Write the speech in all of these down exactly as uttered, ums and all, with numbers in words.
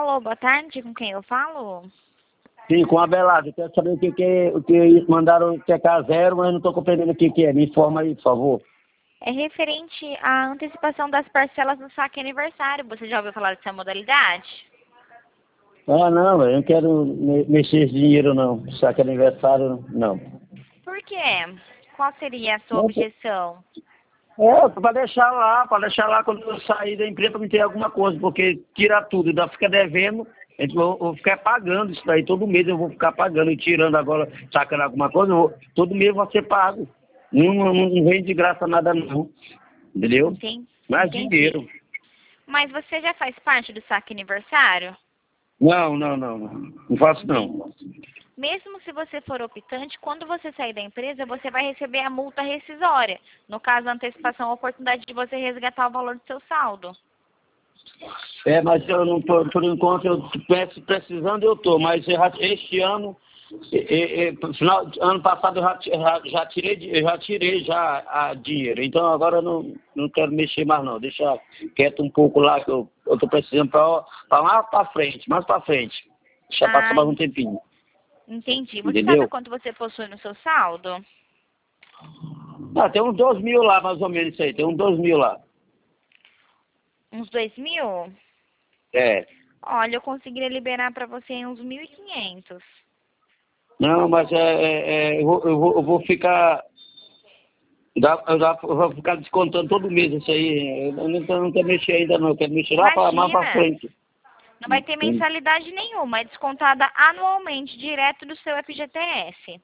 Alô, boa tarde, com quem eu falo? Sim, com a Belardo. Eu quero saber o que, que é, o que mandaram checar zero, mas não estou compreendendo o que, que é. Me informa aí, por favor. É referente à antecipação das parcelas do saque aniversário. Você já ouviu falar dessa modalidade? Ah, não, eu não quero me- mexer esse dinheiro, não. Saque aniversário, não. Por quê? Qual seria a sua Não, objeção? É, para deixar lá, para deixar lá quando eu sair da empresa para me ter alguma coisa, porque tirar tudo, ainda fica devendo, eu vou, vou ficar pagando isso daí, todo mês eu vou ficar pagando e tirando agora, sacando alguma coisa, eu vou, todo mês vai ser pago. Não, não, não vem de graça nada não, entendeu? Entendi. Mais Entendi. dinheiro. Mas você já faz parte do saque aniversário? Não, não, não, não, não faço Entendi. não. Mesmo se você for optante, quando você sair da empresa, você vai receber a multa rescisória. No caso, a antecipação, a oportunidade de você resgatar o valor do seu saldo. É, mas eu não, por, por enquanto, eu peço, precisando eu tô, mas eu já- este ano, e, e, e, final, ano passado eu já, ti- já, já tirei, de- eu já tirei já a dinheiro, então agora eu não, não quero mexer mais não, deixa quieto um pouco lá que eu, eu tô precisando para mais para frente, mais para frente, deixa passar Ah, mais um tempinho, entendi. Você sabe entendeu? quanto você possui no seu saldo? Ah, tem uns dois mil lá, mais ou menos isso aí, tem uns dois mil lá, Uns dois mil? é. Olha, eu conseguiria liberar para você uns mil e quinhentos. Não, mas é, é, é, eu, vou, eu, vou, eu vou ficar. Dá, eu, já, eu vou ficar descontando todo mês isso aí. Eu não, tô- não quero mexer ainda não, eu quero mexer lá para mais para Imagina, frente. não vai ter mensalidade nenhuma, é descontada anualmente, direto do seu F G T S.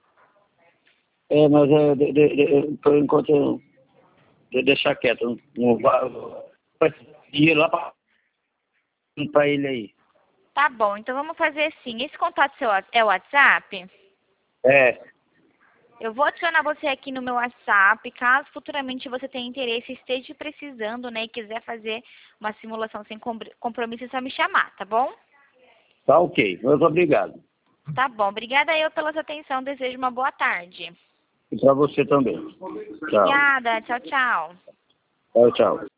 É, mas é, de, de, de, por enquanto eu vou deixar quieto. Não, não vai dinheiro lá para ele aí. Tá bom, então vamos fazer assim. Esse contato seu é o WhatsApp? É, Eu vou adicionar você aqui no meu WhatsApp, caso futuramente você tenha interesse, esteja precisando, né, e quiser fazer uma simulação sem com- compromisso, é só me chamar, tá bom? tá ok. Muito obrigado. Tá bom, obrigada eu pela sua atenção, desejo uma boa tarde. E para você também. Tchau. Obrigada, tchau, tchau. Tchau, tchau.